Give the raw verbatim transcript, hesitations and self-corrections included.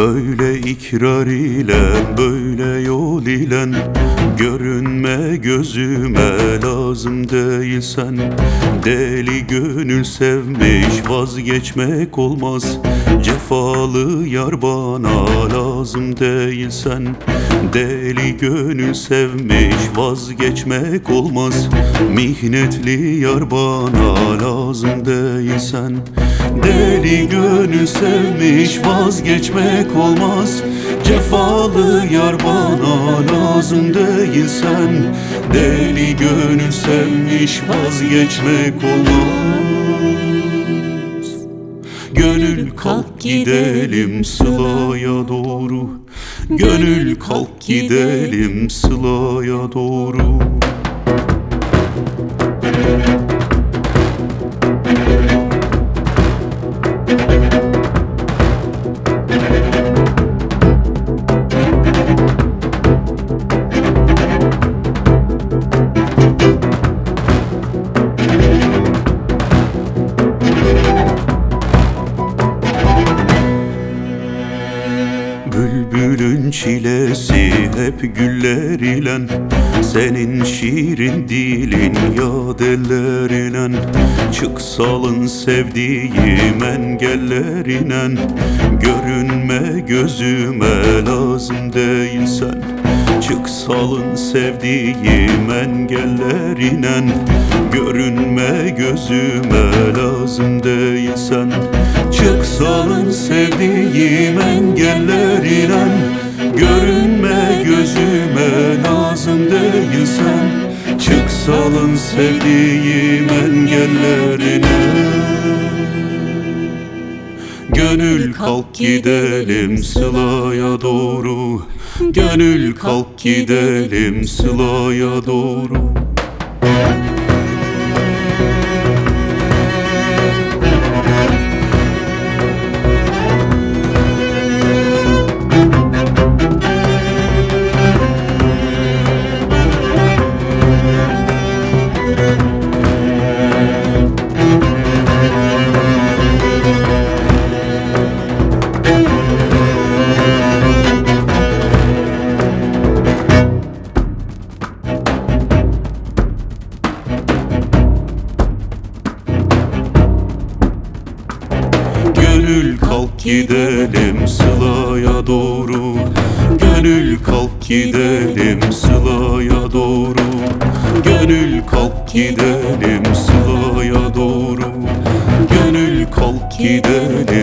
Böyle ikrar ile, böyle yol ile görünme gözüme, lazım değilsen. Deli gönül sevmiş, vazgeçmek olmaz. Cefalı yar bana lazım değilsen. Deli gönül sevmiş, vazgeçmek olmaz. Mihnetli yar bana lazım değilsen. Deli gönül sevmiş, vazgeçmek olmaz. Cefalı yar bana lazım değilsen. Deli gönül sevmiş, vazgeçmek olmaz. Gönül kalk gidelim Sıla'ya doğru. Gönül kalk gidelim Sıla'ya doğru. Bülbülün çilesi hep güller ile, senin şiirin dilin yad elleriyle. Çık salın sevdiğim engellerine, görünme gözüme lazım değilsen. Çık salın sevdiğim engellerine, görünme gözüme lazım değilsen. Çık salın sevdiğim engellerine, görünme gözüme lazım değilsen. Çık salın sevdiğim engellerine. Gönül kalk gidelim Sıla'ya doğru. Gönül kalk gidelim Sıla'ya doğru. Gönül kalk gidelim Sıla'ya doğru. Gönül kalk gidelim Sıla'ya doğru. Gönül kalk gidelim Sıla'ya doğru. Gönül kalk gidelim